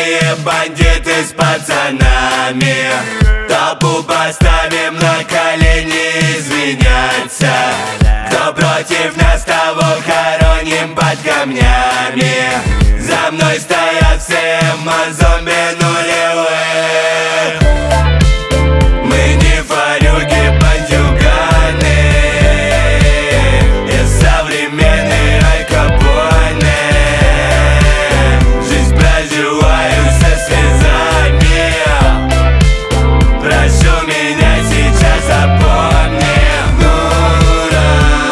Пьяные бандиты с пацанами, толпу поставим на колени извиняться. Кто против нас, того хороним под камнями. За мной стоят все зомби нулевых. Мы не фарюги, бандюганы, я современный Аль Капоне. Жизнь проживаю со слезами. Прошу меня сейчас запомни. Нура,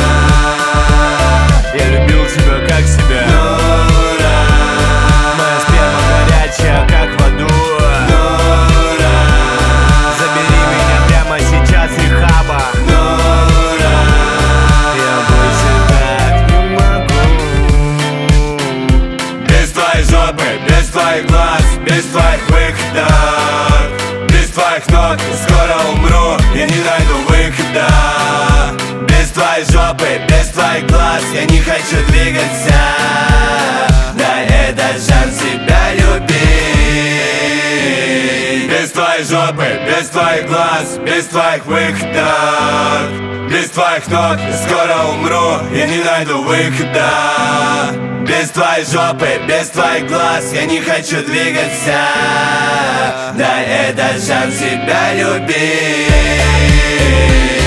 Я любил тебя как себя. Нура, Моя сперма горячая, как в аду. Нура, Забери меня прямо сейчас, рехаба. Нура. Я больше так не могу. Без твоей жопы, без твоих глаз, без твоих выходов, без твоих ног скоро умру, я не найду выхода. Без твоей жопы, без твоих глаз я не хочу двигаться. Дай этот шанс себя любить. Без твоей жопы, без твоих глаз, без твоих выходов, без твоих ног скоро умру, я не найду выхода. Без твоей жопы, без твоих глаз я не хочу двигаться. Дай этот шанс себя любить.